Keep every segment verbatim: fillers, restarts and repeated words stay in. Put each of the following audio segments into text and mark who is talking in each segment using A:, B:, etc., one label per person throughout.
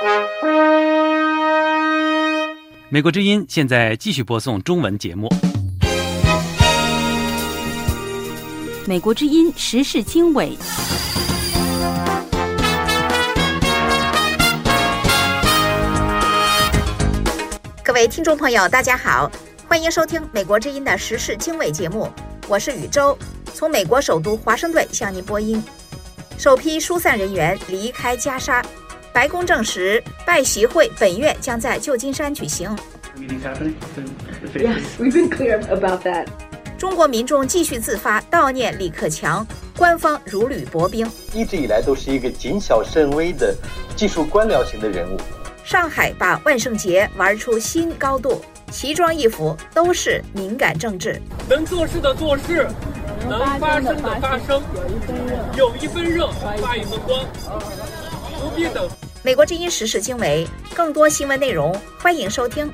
A: 美国之音现在继续播送中文节目。
B: 美国之音时事经纬，
C: 各位听众朋友，大家好，欢迎收听美国之音的时事经纬节目，我是宇宙，从美国首都华盛顿向您播音。首批疏散人員離開加沙，白宮證實拜習會本月將在舊金山舉行。
D: Yes, we've been clear about that.
C: 中國民眾繼續自發悼念李克強，官方如履薄冰。
E: 一直以來都是一個謹小慎微的技術官僚型的人物。
C: 上海把萬聖節玩出新高度，奇裝異服都是敏感政治。
F: 能做事的做事，能發生的發生，有一分熱發一分光，不必等。
C: 美國之音時事經緯，更多新聞內容，歡迎收聽。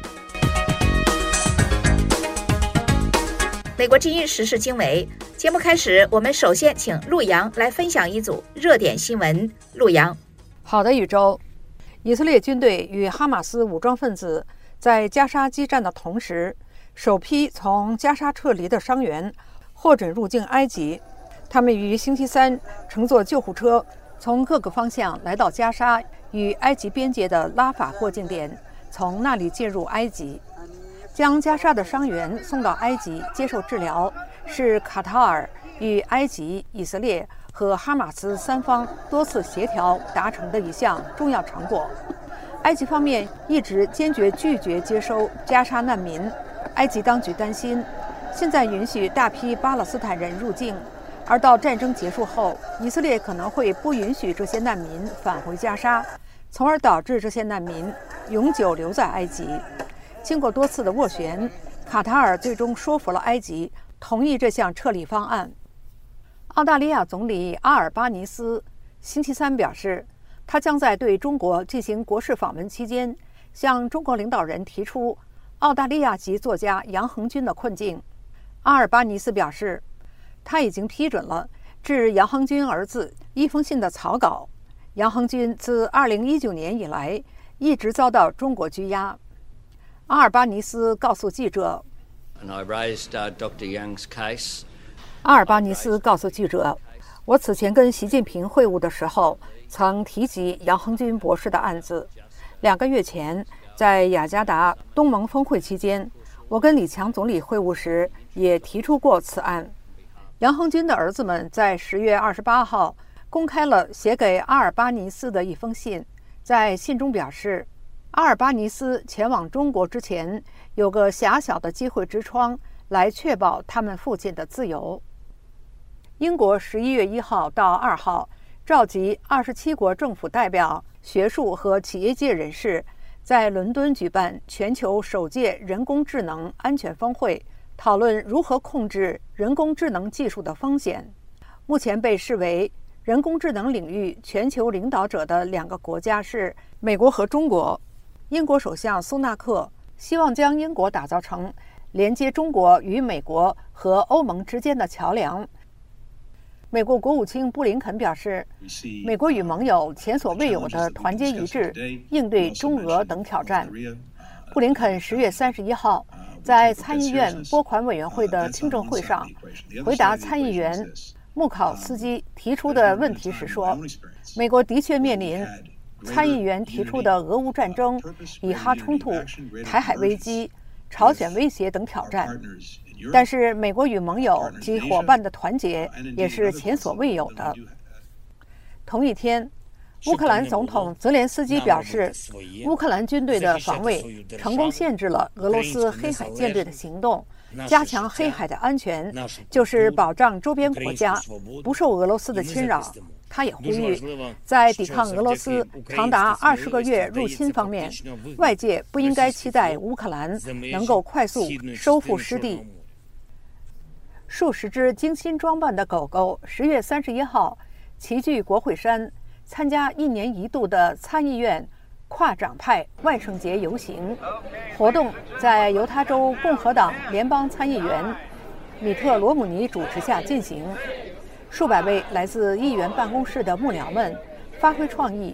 C: 美國之音時事經緯節目開始，我們首先請陸陽來分享一組熱點新聞。陸陽，
G: 好的，宇宙。以色列軍隊與哈馬斯武裝分子在加沙激戰的同時，首批從加沙撤離的傷員獲准入境埃及。他們於星期三乘坐救護車從各個方向來到加沙與埃及邊界的拉法過境點，從那裡進入埃及。將加沙的傷員送到埃及接受治療，是卡塔爾與埃及、以色列和哈馬斯三方多次協調達成的一項重要成果。埃及方面一直堅決拒絕接收加沙難民。埃及當局擔心，現在允許大批巴勒斯坦人入境，而到戰爭結束後，以色列可能會不允許這些難民返回加沙，從而導致這些難民永久留在埃及。經過多次的斡旋，卡塔爾最終說服了埃及同意這項撤離方案。澳大利亞總理阿爾巴尼斯星期三表示，他將在對中國進行國事訪問期間，向中國領導人提出澳大利亞籍作家楊恆均的困境。阿爾巴尼斯表示，他已經批准了致楊恆均兒子一封信的草稿。楊恆均自二零一九年以來一直遭到中國拘押。阿爾巴尼斯告訴記者，
H: And I raised, uh, Doctor Young's case.
G: 阿尔巴尼斯告訴記者，我此前跟習近平會晤的時候曾提及楊恆均博士的案子。兩個月前在雅加達東盟峰會期間，我跟李強總理會晤時也提出過此案。楊恆均的兒子們在十月二十八號公開了寫給阿爾巴尼斯的一封信，在信中表示，阿爾巴尼斯前往中國之前有個狹小的機會之窗，來確保他們父親的自由。英國十一月一號到二號召集二十七國政府代表、學術和企業界人士，在倫敦舉辦全球首屆人工智能安全峰會，討論如何控制人工智能技術的風險。目前被視為人工智能領域全球領導者的兩個國家是美國和中國。英國首相蘇納克希望將英國打造成連接中國與美國和歐盟之間的橋梁。美國國務卿布林肯表示，美國與盟友前所未有的團結一致，應對中俄等挑戰。布林肯十月三十一號在參議院撥款委員會的聽證會上回答參議員穆考斯基提出的問題時說，美國的確面臨參議員提出的俄烏戰爭、以哈衝突、台海危機、朝鮮威脅等挑戰，但是美國與盟友及夥伴的團結也是前所未有的。同一天，烏克蘭總統澤連斯基表示，烏克蘭軍隊的防衛成功限制了俄羅斯黑海艦隊的行動，加強黑海的安全就是保障周邊國家不受俄羅斯的侵擾。他也呼籲，在抵抗俄羅斯長達二十個月入侵方面，外界不應該期待烏克蘭能夠快速收復失地。數十隻精心裝扮的狗狗十月三十一號齊聚國會山，參加一年一度的參議院跨黨派萬聖節遊行。活動在猶他州共和黨聯邦參議員米特羅姆尼主持下進行。數百位來自議員辦公室的幕僚們發揮創意，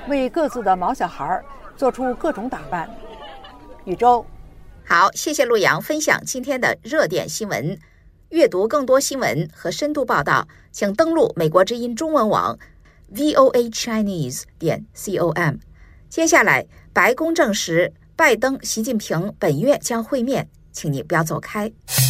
G: 为各自的毛小孩做出各种打扮。宇宙，
C: 好，谢谢陆阳分享今天的热点新闻。阅读更多新闻和深度报道，请登录美国之音中文网 v o a chinese 点 com。接下来，白宫证实拜登、习近平本月将会面，请你不要走开。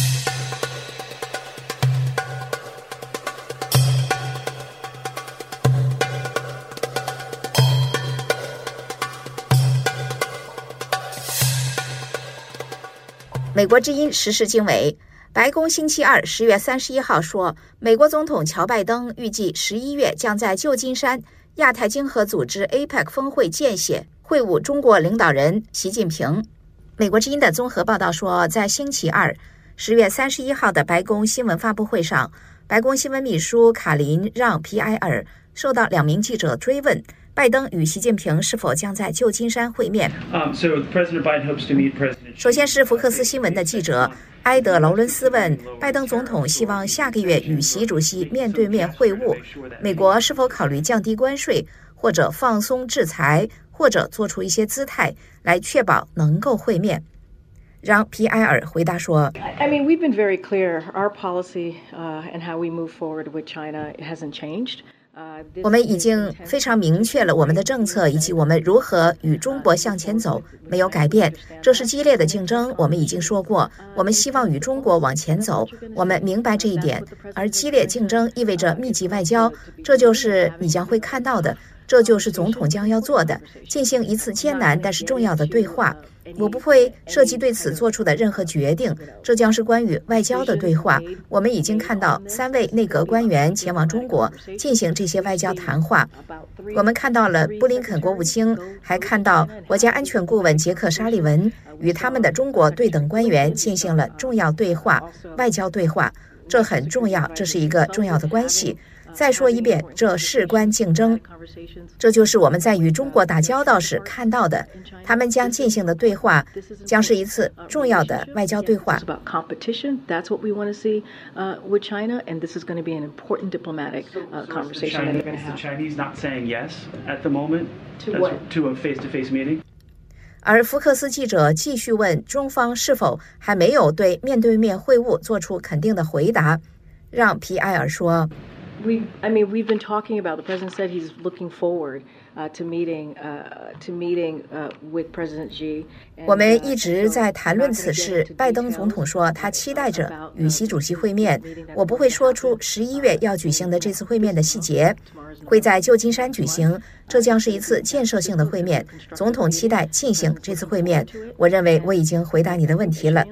C: 美国之音时事经纬，白宫星期二十月三十一号说，美国总统乔拜登预计十一月将在旧金山亚太经合组织 A P E C 峰会见血，会晤中国领导人习近平。美国之音的综合报道说，在星期二十月三十一号的白宫新闻发布会上，白宫新闻秘书卡琳让皮埃尔受到两名记者追问，拜登与习近平是否将在旧金山会面。
I: Um, so President Biden hopes to meet President.
C: 首先是福克斯新闻的记者埃德劳伦斯问拜登总统希望下个月与习主席面对面会晤，美国是否考虑降低关税，或者放松制裁，或者做出一些姿态来确保能够会面。让皮埃尔回答说
D: I mean, we've been very clear. Our policy uh, and how we move forward with China hasn't changed.
C: 我们已经非常明确了我们的政策以及我们如何与中国向前走，没有改变。这是激烈的竞争，我们已经说过，我们希望与中国往前走，我们明白这一点。而激烈竞争意味着密集外交，这就是你将会看到的，这就是总统将要做的，进行一次艰难但是重要的对话。我不会涉及对此做出的任何决定，这将是关于外交的对话。我们已经看到三位内阁官员前往中国进行这些外交谈话，我们看到了布林肯国务卿，还看到国家安全顾问杰克·沙利文与他们的中国对等官员进行了重要对话，外交对话，这很重要，这是一个重要的关系。再说一遍，这事关竞争，这就是我们在与中国打交道时看到的。他们将进行的对话将是一次重要的外交对话。
D: That's what we want to see uh, with China, and this is going to be an important diplomatic uh, conversation that we're going to have.
I: Is the Chinese not saying yes at the moment
D: to what?
I: To a face-to-face meeting?
C: 而福克斯记者继续问中方是否还没有对面对面会晤做出肯定的回答，让皮埃尔说。
D: We, I mean, we've been talking about. The president said he's looking forward uh, to meeting, uh, to meeting uh, with President Xi.
C: 我们一直在谈论此事。拜登总统说，他期待着与习主席会面。我不会说出十一月要举行的这次会面的细节，会在旧金山举行。这将是一次建设性的会面。总统期待进行这次会面。我认为我已经回答你的问题了。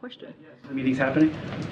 I: The meeting's happening.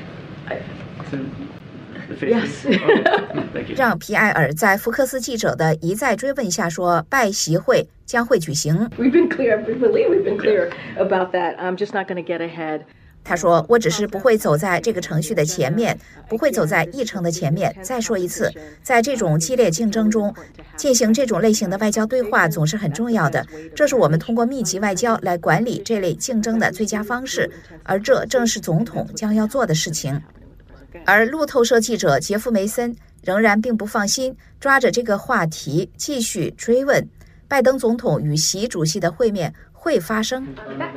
D: Yes.
C: 让皮埃尔在福克斯记者的一再追问下说，拜习会将会举行。
D: We've been clear. I believe we've been clear about that. I'm just not going to get ahead.
C: 他说，我只是不会走在这个程序的前面，不会走在议程的前面。再说一次，在这种激烈竞争中进行这种类型的外交对话总是很重要的，这是我们通过密集外交来管理这类竞争的最佳方式，而这正是总统将要做的事情。而路透社记者杰夫·梅森仍然并不放心，抓着这个话题继续追问拜登总统与习主席的会面会发生。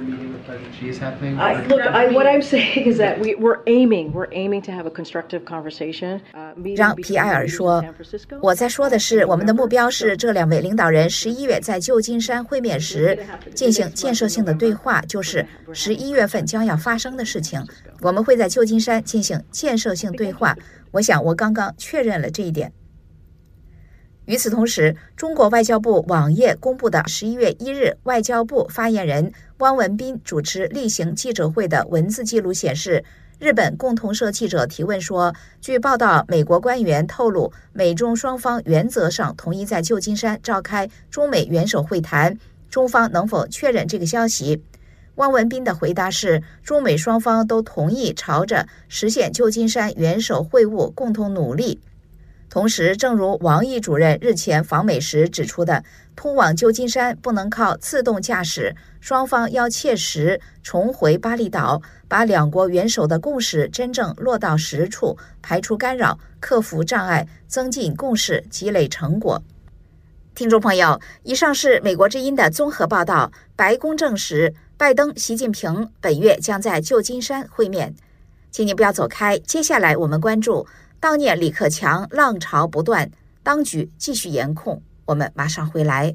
D: I, look, I, what I'm saying is that we, we're aiming, we're aiming to have a constructive conversation.
C: 让皮埃尔说，我在说的是，我们的目标是这两位领导人十一月在旧金山会面时进行建设性的对话，就是十一月份将要发生的事情。我们会在旧金山进行建设性对话。我想我刚刚确认了这一点。与此同时，中国外交部网页公布的十一月一日外交部发言人汪文斌主持例行记者会的文字记录显示，日本共同社记者提问说，据报道，美国官员透露，美中双方原则上同意在旧金山召开中美元首会谈，中方能否确认这个消息？汪文斌的回答是，中美双方都同意朝着实现旧金山元首会晤共同努力。同时，正如王毅主任日前访美时指出的，通往旧金山不能靠自动驾驶，双方要切实重回巴厘岛，把两国元首的共识真正落到实处，排除干扰，克服障碍，增进共识，积累成果。 听众朋友，以上是美国之音的综合报道。白宫证实，拜登、习近平本月将在旧金山会面。请您不要走开，接下来我们关注悼念李克强浪潮不断，当局继续严控。我们马上回来。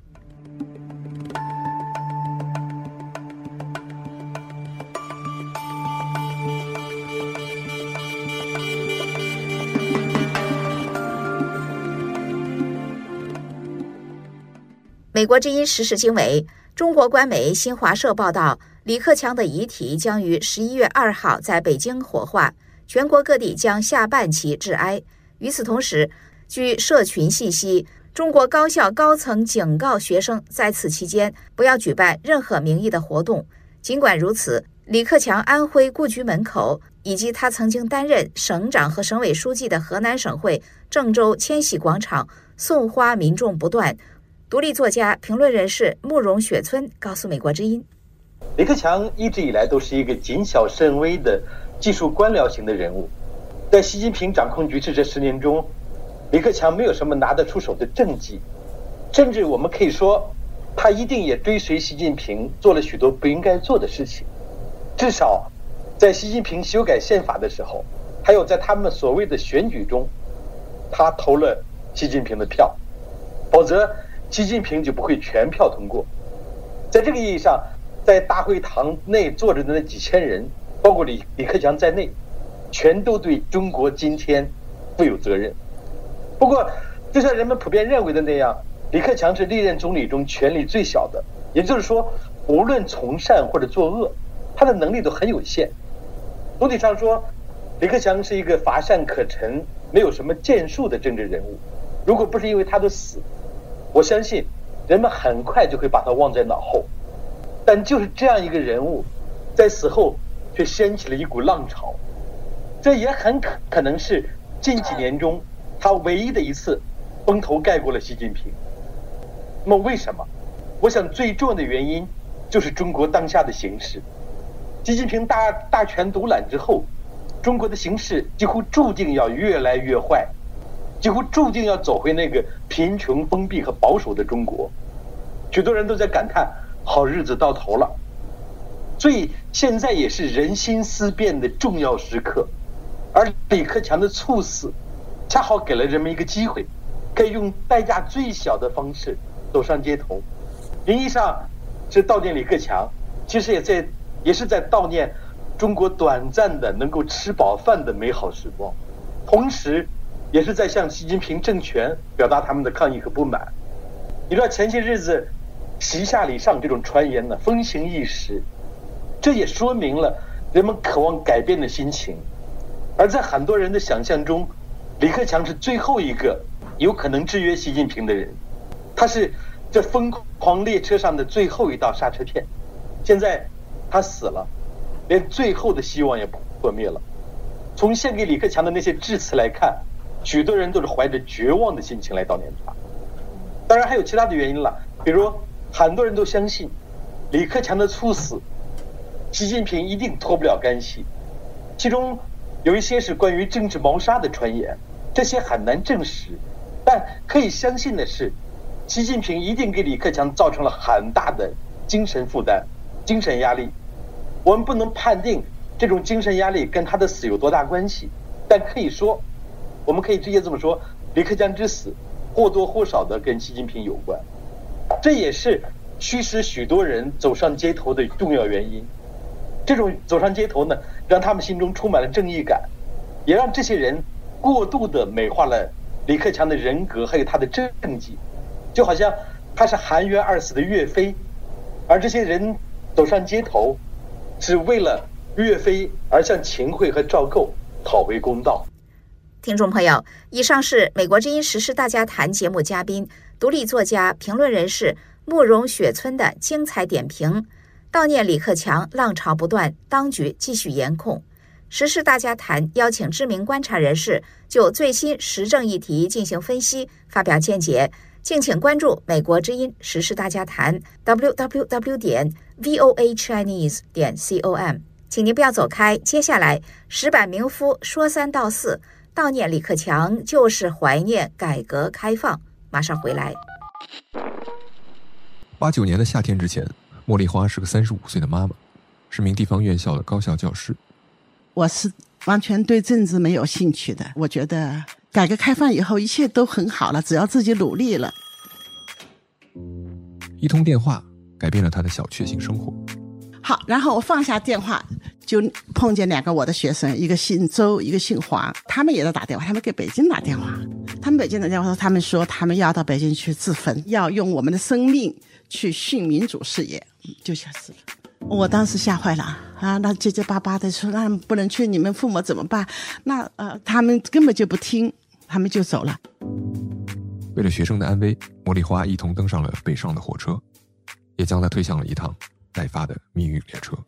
C: 美国之音时事经纬，中国官媒新华社报道，李克强的遗体将于十一月二号在北京火化，全国各地将下半旗致哀。与此同时，据社群信息，中国高校高层警告学生在此期间不要举办任何名义的活动。尽管如此，李克强安徽故居门口以及他曾经担任省长和省委书记的河南省会郑州千禧广场送花民众不断。独立作家、评论人士慕容雪村告诉美国之音，
E: 李克强一直以来都是一个谨小慎微的技术官僚型的人物。在习近平掌控局势这十年中，李克强没有什么拿得出手的政绩，甚至我们可以说，他一定也追随习近平做了许多不应该做的事情。至少，在习近平修改宪法的时候，还有在他们所谓的选举中，他投了习近平的票，否则习近平就不会全票通过。在这个意义上，在大会堂内坐着的那几千人，包括李李克强在内，全都对中国今天负有责任。不过，就像人们普遍认为的那样，李克强是历任总理中权力最小的，也就是说，无论从善或者作恶，他的能力都很有限。总体上说，李克强是一个乏善可陈、没有什么建树的政治人物。如果不是因为他的死，我相信人们很快就会把他忘在脑后。但就是这样一个人物，在死后却掀起了一股浪潮，这也很可可能是近几年中他唯一的一次风头盖过了习近平。那么为什么？我想最重要的原因就是中国当下的形势。习近平大大权独揽之后，中国的形势几乎注定要越来越坏，几乎注定要走回那个贫穷、封闭和保守的中国。许多人都在感叹好日子到头了。所以现在也是人心思变的重要时刻，而李克强的猝死恰好给了人们一个机会，可以用代价最小的方式走上街头。名义上是悼念李克强，其实也在也是在悼念中国短暂的能够吃饱饭的美好时光，同时也是在向习近平政权表达他们的抗议和不满。你知道前些日子习下礼上这种传言呢风行一时，这也说明了人们渴望改变的心情。而在很多人的想象中，李克强是最后一个有可能制约习近平的人，他是这疯狂列车上的最后一道刹车片。现在他死了，连最后的希望也破灭了。从献给李克强的那些致辞来看，许多人都是怀着绝望的心情来悼念他。当然还有其他的原因了，比如很多人都相信李克强的猝死习近平一定脱不了干系，其中有一些是关于政治谋杀的传言，这些很难证实，但可以相信的是，习近平一定给李克强造成了很大的精神负担、精神压力。我们不能判定这种精神压力跟他的死有多大关系，但可以说，我们可以直接这么说，李克强之死或多或少的跟习近平有关。这也是驱使许多人走上街头的重要原因。这种走上街头呢，让他们心中充满了正义感，也让这些人过度的美化了李克强的人格还有他的政绩，就好像他是含冤而死的岳飞，而这些人走上街头是为了岳飞而向秦桧和赵构讨回公道。
C: 听众朋友，以上是美国之音时事大家谈节目嘉宾、独立作家、评论人士慕容雪村的精彩点评。悼念李克强浪潮不断，当局继续严控。时事大家谈邀请知名观察人士就最新时政议题进行分析，发表见解。敬请关注美国之音时事大家谈 double u double u double u 点 voa chinese 点 com。请您不要走开，接下来石板明夫说三道四，悼念李克强就是怀念改革开放。马上回来。
J: 八九年的夏天之前，茉莉花是个三十五岁的妈妈，是名地方院校的高校教师。
K: 我是完全对政治没有兴趣的，我觉得改革开放以后一切都很好了，只要自己努力了。
J: 一通电话改变了她的小确幸生活。
K: 好，然后我放下电话，就碰见两个我的学生，一个姓周，一个姓黄，他们也在打电话，他们给北京打电话，他们北京打电话说，他们说他们要到北京去自焚，要用我们的生命去殉民主事业，就下自焚。我当时吓坏了啊！那结结巴巴的说，那不能去，你们父母怎么办？那呃，他们根本就不听，他们就走了。
J: 为了学生的安危，茉莉花一同登上了北上的火车，也将她推向了一趟待发的命运列车。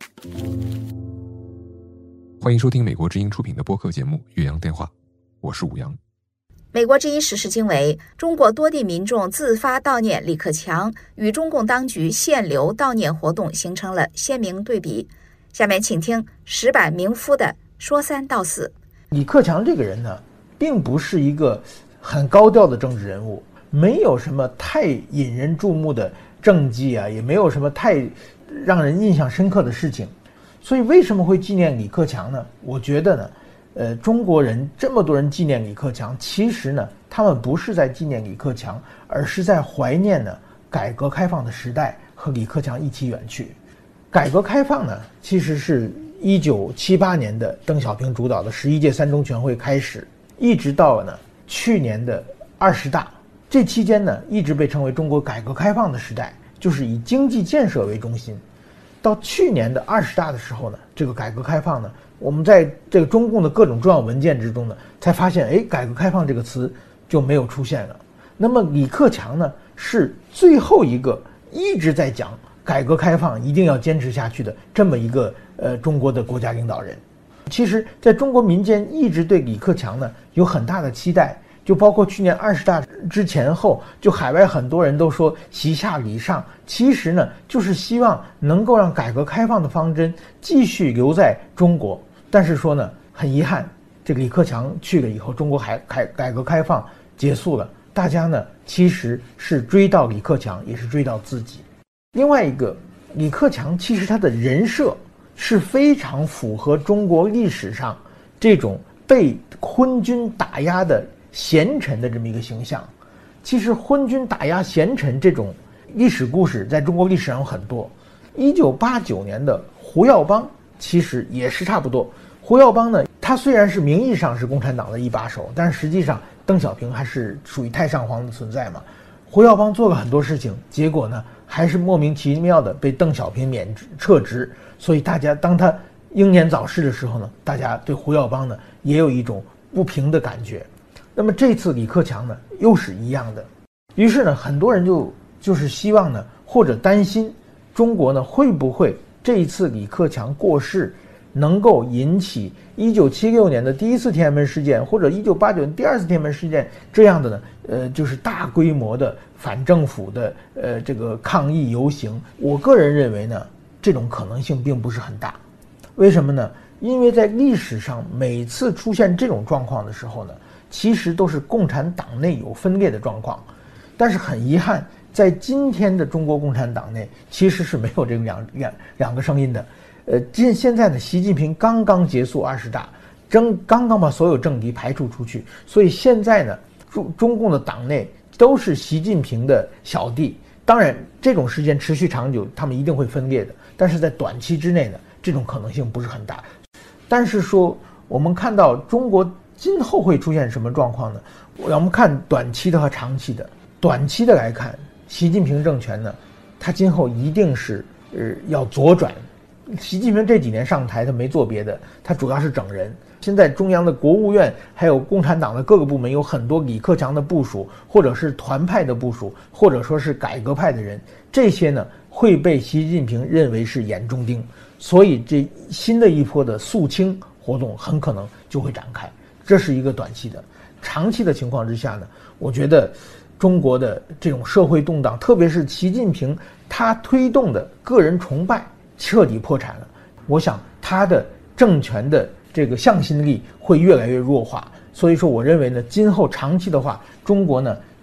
J: 欢迎收听美国之音出品的播客节目《岳阳电话》，我是武阳。
C: 美国之音时事经纬，中国多地民众自发悼念李克强，与中共当局限流悼念活动形成了鲜明对比。下面请听石板明夫的说三道四。
L: 李克强这个人呢，并不是一个很高调的政治人物，没有什么太引人注目的政绩啊，也没有什么太让人印象深刻的事情。所以为什么会纪念李克强呢？我觉得呢呃，中国人这么多人纪念李克强，其实呢，他们不是在纪念李克强，而是在怀念呢改革开放的时代和李克强一起远去。改革开放呢，其实是一九七八年的邓小平主导的十一届三中全会开始，一直到呢去年的二十大，这期间呢，一直被称为中国改革开放的时代，就是以经济建设为中心。到去年的二十大的时候呢，这个改革开放呢，我们在这个中共的各种重要文件之中呢，才发现，哎，改革开放这个词就没有出现了。那么李克强呢，是最后一个一直在讲改革开放一定要坚持下去的这么一个呃中国的国家领导人。其实，在中国民间一直对李克强呢有很大的期待。就包括去年二十大之前后，就海外很多人都说习下礼上，其实呢就是希望能够让改革开放的方针继续留在中国。但是说呢，很遗憾，这个李克强去了以后，中国还改改革开放结束了，大家呢其实是追悼李克强，也是追悼自己。另外一个，李克强其实他的人设是非常符合中国历史上这种被昏君打压的贤臣的这么一个形象。其实昏君打压贤臣这种历史故事在中国历史上有很多。一九八九年的胡耀邦其实也是差不多。胡耀邦呢，他虽然是名义上是共产党的一把手，但是实际上邓小平还是属于太上皇的存在嘛。胡耀邦做了很多事情，结果呢还是莫名其妙的被邓小平免职撤职。所以大家当他英年早逝的时候呢，大家对胡耀邦呢也有一种不平的感觉。那么这次李克强呢又是一样的。于是呢，很多人就就是希望呢，或者担心中国呢会不会这一次李克强过世能够引起一九七六年的第一次天安门事件，或者一九八九年第二次天安门事件这样的呢，呃，就是大规模的反政府的呃这个抗议游行。我个人认为呢，这种可能性并不是很大。为什么呢？因为在历史上每次出现这种状况的时候呢，其实都是共产党内有分裂的状况。但是很遗憾，在今天的中国共产党内其实是没有这个两两两个声音的。呃，现现在呢，习近平刚刚结束二十大，正刚刚把所有政敌排除出去，所以现在呢，中中共的党内都是习近平的小弟。当然，这种时间持续长久，他们一定会分裂的。但是在短期之内呢，这种可能性不是很大。但是说，我们看到中国今后会出现什么状况呢？我们看短期的和长期的。短期的来看，习近平政权呢，他今后一定是呃要左转。习近平这几年上台，他没做别的，他主要是整人。现在中央的国务院还有共产党的各个部门有很多李克强的部属，或者是团派的部属，或者说是改革派的人，这些呢会被习近平认为是眼中钉，所以这新的一波的肃清活动很可能就会展开。这是一个短期的。长期的情况之下呢，我觉得中国的这种社会动荡，特别是习近平他推动的个人崇拜彻底破产了。我想他的政权的这个向心力会越来越弱化。所以说我认为呢，今后长期的话，中国呢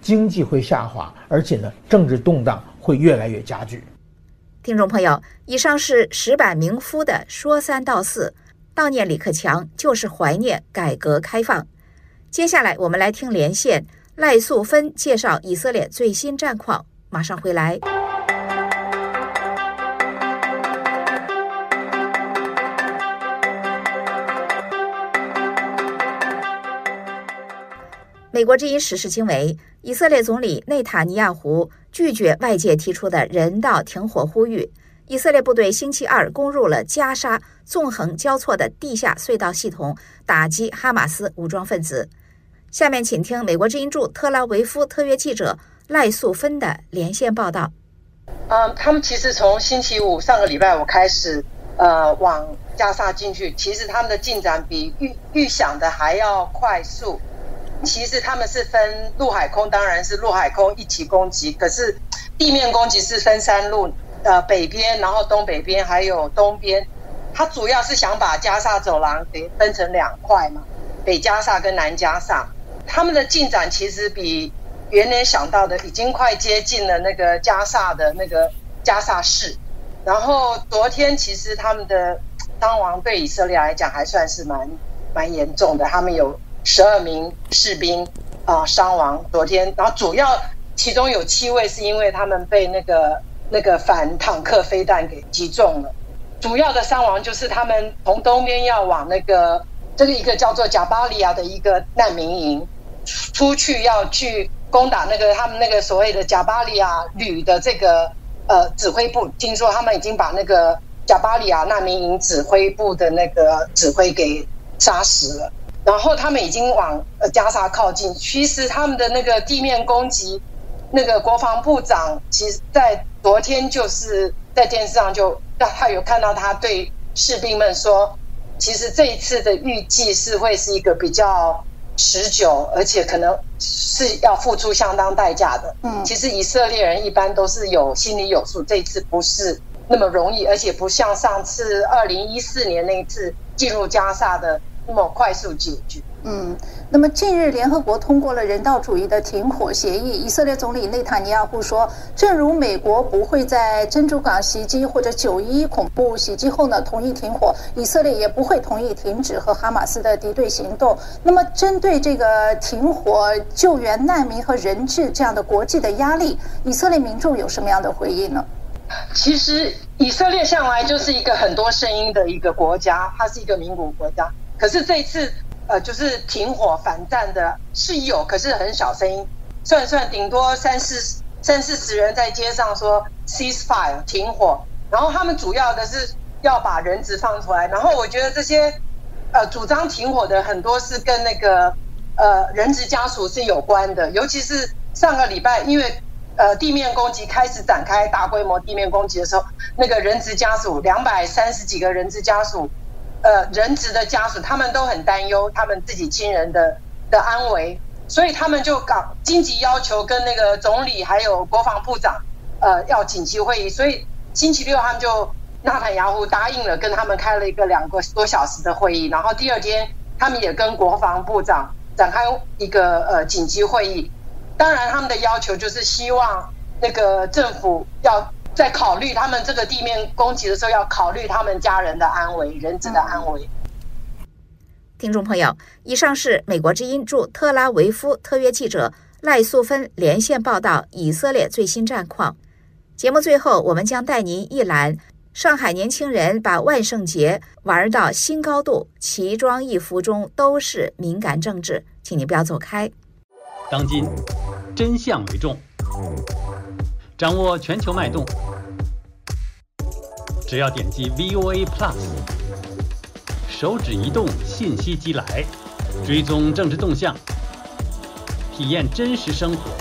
L: 经济会下滑，而且呢，政治动荡会越来越加剧。
C: 听众朋友，以上是石板明夫的说三道四，悼念李克强就是怀念改革开放。接下来我们来听连线赖素芬介绍以色列最新战况，马上回来。美国之音时事经纬，以色列总理内塔尼亚胡拒绝外界提出的人道停火呼吁。以色列部队星期二攻入了加沙纵横交错的地下隧道系统，打击哈马斯武装分子。下面请听美国之音驻特拉维夫特约记者赖素芬的连线报道。
M: 嗯，他们其实从星期五上个礼拜五开始，呃，往加沙进去，其实他们的进展比预预想的还要快速。其实他们是分陆海空，当然是陆海空一起攻击，可是地面攻击是分三路，呃，北边，然后东北边，还有东边。他主要是想把加沙走廊给分成两块嘛，北加沙跟南加沙。他们的进展其实比原来想到的已经快接近了那个加沙的那个加沙市。然后昨天其实他们的伤亡对以色列来讲还算是蛮蛮严重的，他们有十二名士兵啊、呃、伤亡。昨天，然后主要其中有七位是因为他们被那个那个反坦克飞弹给击中了。主要的伤亡就是他们从东边要往那个这个一个叫做贾巴利亚的一个难民营出去，要去攻打那个他们那个所谓的贾巴利亚旅的这个呃指挥部。听说他们已经把那个贾巴利亚难民营指挥部的那个指挥给杀死了。然后他们已经往呃加沙靠近，其实他们的那个地面攻击，那个国防部长其实在昨天就是在电视上就他有看到他对士兵们说，其实这一次的预计是会是一个比较持久，而且可能是要付出相当代价的。嗯，其实以色列人一般都是有心里有数，这一次不是那么容易，而且不像上次二零一四年那一次进入加沙的那么快速解决。
N: 嗯，那么近日联合国通过了人道主义的停火协议，以色列总理内塔尼亚胡说，正如美国不会在珍珠港袭击或者九一一恐怖袭击后呢同意停火，以色列也不会同意停止和哈马斯的敌对行动。那么针对这个停火、救援难民和人质这样的国际的压力，以色列民众有什么样的回应呢？
M: 其实以色列向来就是一个很多声音的一个国家，它是一个民主国家。可是这一次，呃，就是停火反战的是有，可是很小声音，算算顶多三四三四十人在街上说 ceasefire 停火，然后他们主要的是要把人质放出来。然后我觉得这些呃主张停火的很多是跟那个呃人质家属是有关的，尤其是上个礼拜，因为呃地面攻击开始展开大规模地面攻击的时候，那个人质家属两百三十几个人质家属。呃，人质的家属他们都很担忧他们自己亲人的的安危，所以他们就搞紧急要求跟那个总理还有国防部长，呃，要紧急会议。所以星期六他们就纳坦雅胡答应了，跟他们开了一个两个多小时的会议。然后第二天他们也跟国防部长展开一个呃紧急会议。当然他们的要求就是希望那个政府要在考虑他们这个地面攻击的时候，要考虑他们家人的安危、人质的安危。
C: 听众朋友，以上是美国之音驻特拉维夫特约记者赖素芬连线报道以色列最新战况。节目最后，我们将带您一览上海年轻人把万圣节玩到新高度，奇装异服中都是敏感政治，请你不要走开。
A: 当今真相为重，掌握全球脉动，只要点击 V O A Plus， 手指移动，信息即来，追踪政治动向，体验真实生活，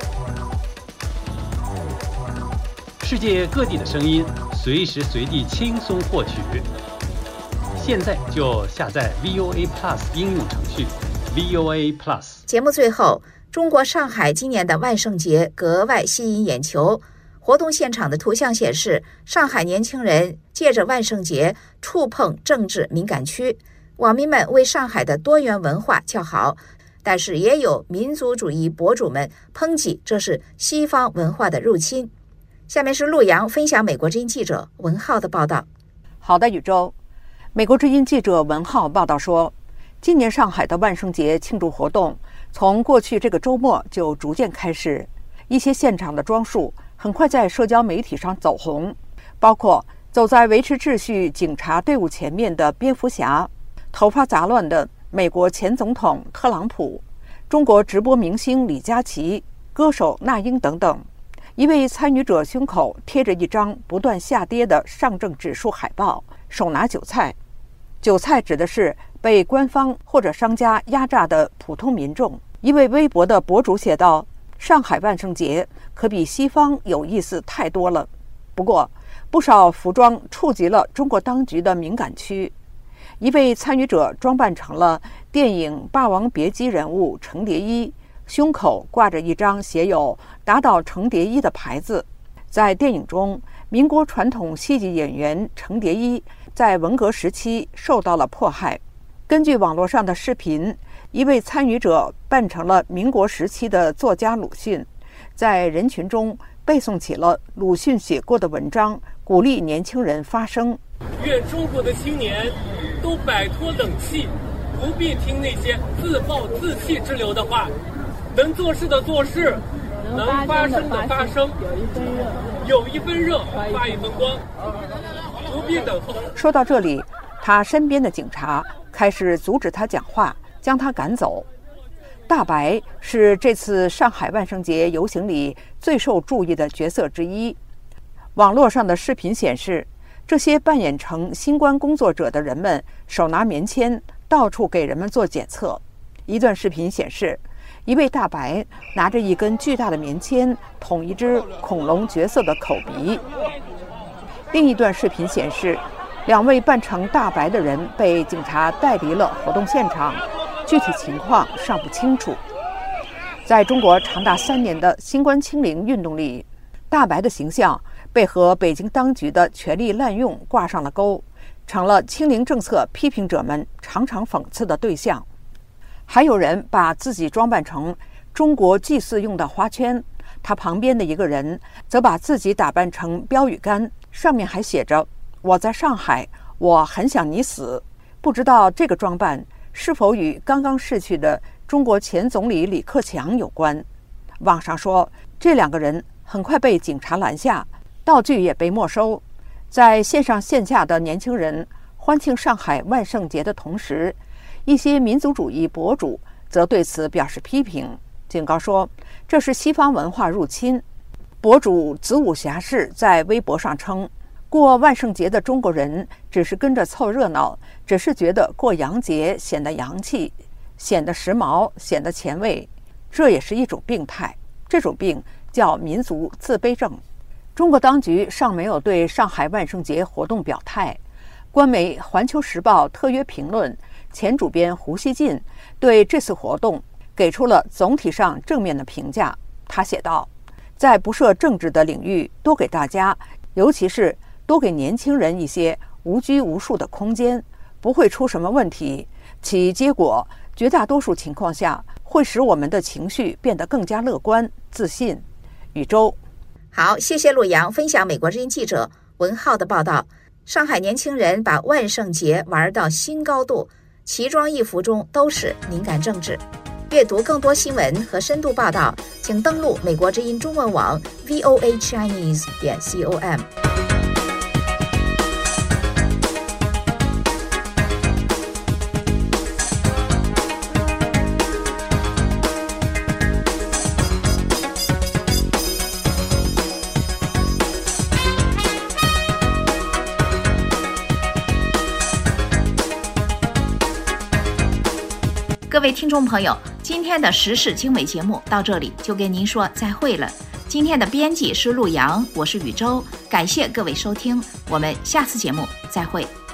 A: 世界各地的声音，随时随地轻松获取。现在就下载 V O A Plus 应用程序 V O A Plus。
C: 节目最后，中国上海今年的万圣节格外吸引眼球。活动现场的图像显示，上海年轻人借着万圣节触碰政治敏感区，网民们为上海的多元文化叫好， 但是也有民族主义博主们抨击这是西方文化的入侵。下面是陆洋分享美国之音记者文浩的报道。
G: 好的，宇宙。美国之音记者文浩报道说，今年上海的万圣节庆祝活动从过去这个周末就逐渐开始，一些现场的装束很快在社交媒体上走红，包括走在维持秩序警察队伍前面的蝙蝠侠，头发杂乱的美国前总统特朗普，中国直播明星李佳琦，歌手那英等等。一位参与者胸口贴着一张不断下跌的上证指数海报，手拿韭菜。韭菜指的是被官方或者商家压榨的普通民众。一位微博的博主写道：上海万圣节可比西方有意思太多了。不过不少服装触及了中国当局的敏感区。一位参与者装扮成了电影《霸王别姬》人物程蝶衣，胸口挂着一张写有打倒程蝶衣的牌子。在电影中，民国传统戏剧演员程蝶衣在文革时期受到了迫害。根据网络上的视频，一位参与者扮成了民国时期的作家鲁迅，在人群中背诵起了鲁迅写过的文章，鼓励年轻人发声。
F: 愿中国的青年都摆脱冷气，不必听那些自暴自弃之流的话，能做事的做事，能发声的发声，有一分热发一分光，不必等候。
G: 说到这里，他身边的警察开始阻止他讲话，将他赶走。大白是这次上海万圣节游行里最受注意的角色之一。网络上的视频显示，这些扮演成新冠工作者的人们手拿棉签，到处给人们做检测。一段视频显示，一位大白拿着一根巨大的棉签捅一只恐龙角色的口鼻。另一段视频显示，两位扮成大白的人被警察带离了活动现场，具体情况尚不清楚。在中国长达三年的新冠清零运动里，大白的形象被和北京当局的权力滥用挂上了钩，成了清零政策批评者们常常讽刺的对象。还有人把自己装扮成中国祭祀用的花圈，他旁边的一个人则把自己打扮成标语杆，上面还写着“我在上海，我很想你死”。不知道这个装扮是否与刚刚逝去的中国前总理李克强有关。网上说，这两个人很快被警察拦下，道具也被没收。在线上线下的年轻人欢庆上海万圣节的同时，一些民族主义博主则对此表示批评，警告说这是西方文化入侵。博主子午侠士在微博上称，过万圣节的中国人只是跟着凑热闹，只是觉得过洋节显得洋气，显得时髦，显得前卫，这也是一种病态。这种病叫民族自卑症。中国当局尚没有对上海万圣节活动表态。官媒《环球时报》特约评论前主编胡锡进对这次活动给出了总体上正面的评价。他写道，在不涉政治的领域多给大家，尤其是多给年轻人一些无拘无束的空间，不会出什么问题，其结果绝大多数情况下会使我们的情绪变得更加乐观自信。宇宙。
C: 好，谢谢陆洋分享美国之音记者文浩的报道。上海年轻人把万圣节玩到新高度，奇装异服中都是敏感政治。阅读更多新闻和深度报道，请登录美国之音中文网 v o a chinese 点 com。各位听众朋友，今天的时事经纬节目到这里就跟您说再会了。今天的编辑是陆洋，我是宇宙，感谢各位收听，我们下次节目再会。